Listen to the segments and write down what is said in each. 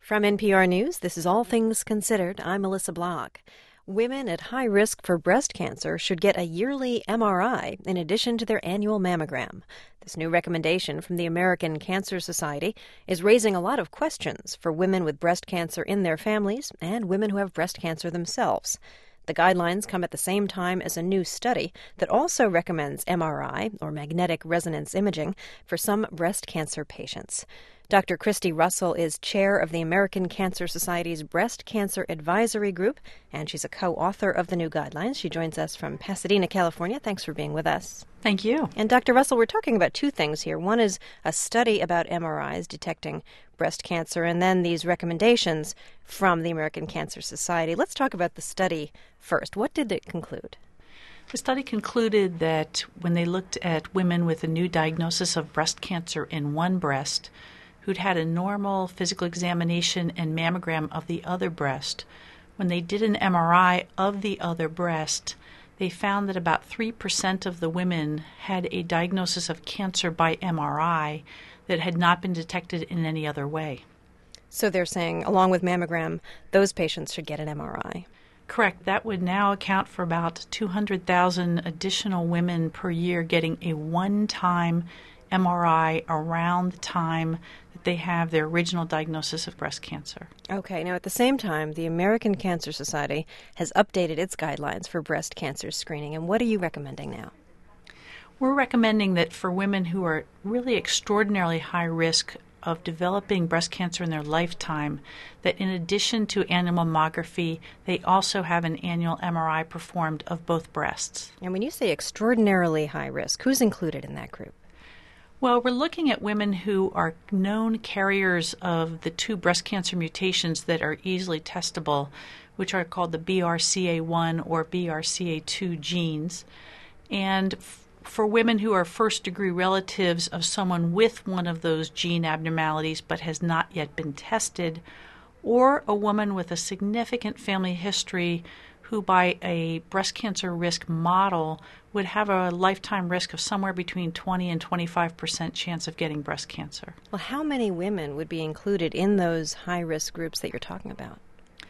From NPR News, this is All Things Considered. I'm Melissa Block. Women at high risk for breast cancer should get a yearly MRI in addition to their annual mammogram. This new recommendation from the American Cancer Society is raising a lot of questions for women with breast cancer in their families and women who have breast cancer themselves. The guidelines come at the same time as a new study that also recommends MRI, or magnetic resonance imaging, for some breast cancer patients. Dr. Christy Russell is chair of the American Cancer Society's Breast Cancer Advisory Group, and she's a co-author of the new guidelines. She joins us from Pasadena, California. Thanks for being with us. Thank you. And Dr. Russell, we're talking about two things here. One is a study about MRIs detecting breast cancer, and then these recommendations from the American Cancer Society. Let's talk about the study first. What did it conclude? The study concluded that when they looked at women with a new diagnosis of breast cancer in one breast, who'd had a normal physical examination and mammogram of the other breast, when they did an MRI of the other breast, they found that about 3% of the women had a diagnosis of cancer by MRI that had not been detected in any other way. So they're saying, along with mammogram, those patients should get an MRI. Correct. That would now account for about 200,000 additional women per year getting a one-time MRI around the time that they have their original diagnosis of breast cancer. Okay. Now, at the same time, the American Cancer Society has updated its guidelines for breast cancer screening. And what are you recommending now? We're recommending that for women who are really extraordinarily high risk of developing breast cancer in their lifetime, that in addition to annual mammography, they also have an annual MRI performed of both breasts. And when you say extraordinarily high risk, who's included in that group? Well, we're looking at women who are known carriers of the two breast cancer mutations that are easily testable, which are called the BRCA1 or BRCA2 genes. And for women who are first-degree relatives of someone with one of those gene abnormalities but has not yet been tested, or a woman with a significant family history who by a breast cancer risk model would have a lifetime risk of somewhere between 20 and 25% chance of getting breast cancer. Well, how many women would be included in those high-risk groups that you're talking about?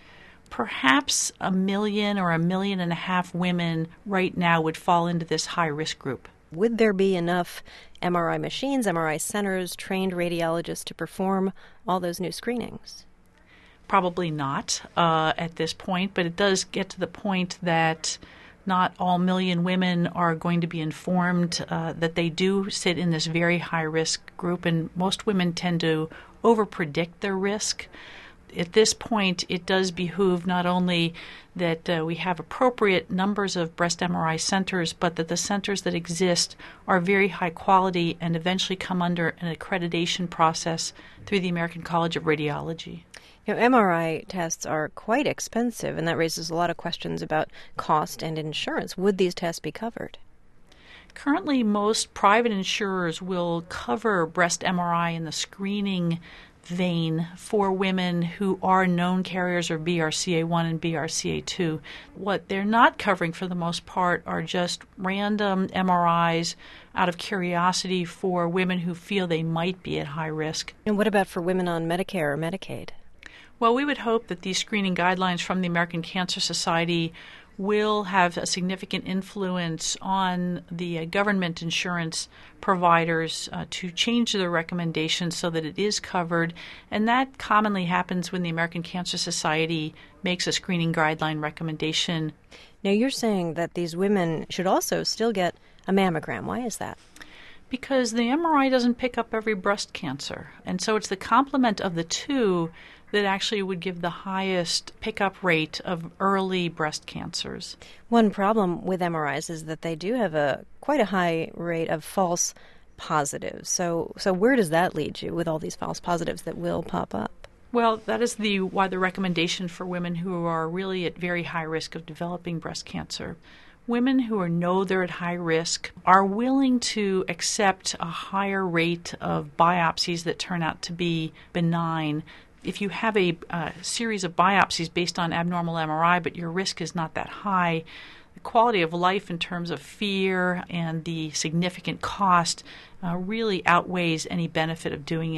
Perhaps 1 million or 1.5 million women right now would fall into this high-risk group. Would there be enough MRI machines, MRI centers, trained radiologists to perform all those new screenings? Probably not at this point, but it does get to the point that not all 1 million women are going to be informed that they do sit in this very high-risk group, and most women tend to overpredict their risk. At this point, it does behoove not only that we have appropriate numbers of breast MRI centers, but that the centers that exist are very high quality and eventually come under an accreditation process through the American College of Radiology. You know, MRI tests are quite expensive, and that raises a lot of questions about cost and insurance. Would these tests be covered? Currently, most private insurers will cover breast MRI in the screening vein for women who are known carriers of BRCA1 and BRCA2. What they're not covering for the most part are just random MRIs out of curiosity for women who feel they might be at high risk. And what about for women on Medicare or Medicaid? Well, we would hope that these screening guidelines from the American Cancer Society will have a significant influence on the government insurance providers to change their recommendations so that it is covered. And that commonly happens when the American Cancer Society makes a screening guideline recommendation. Now, you're saying that these women should also still get a mammogram. Why is that? Because the MRI doesn't pick up every breast cancer. And so it's the complement of the two that actually would give the highest pickup rate of early breast cancers. One problem with MRIs is that they do have quite a high rate of false positives. So where does that lead you with all these false positives that will pop up? Well, that is why the recommendation for women who are really at very high risk of developing breast cancer. Women who know they're at high risk are willing to accept a higher rate of biopsies that turn out to be benign. If you have a series of biopsies based on abnormal MRI, but your risk is not that high, the quality of life in terms of fear and the significant cost really outweighs any benefit of doing it.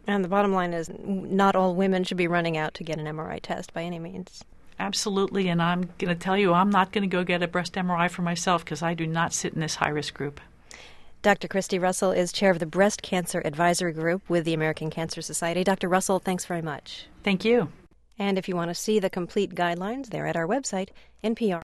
And the bottom line is not all women should be running out to get an MRI test by any means. Absolutely, and I'm going to tell you, I'm not going to go get a breast MRI for myself because I do not sit in this high-risk group. Dr. Christy Russell is chair of the Breast Cancer Advisory Group with the American Cancer Society. Dr. Russell, thanks very much. Thank you. And if you want to see the complete guidelines, they're at our website, NPR.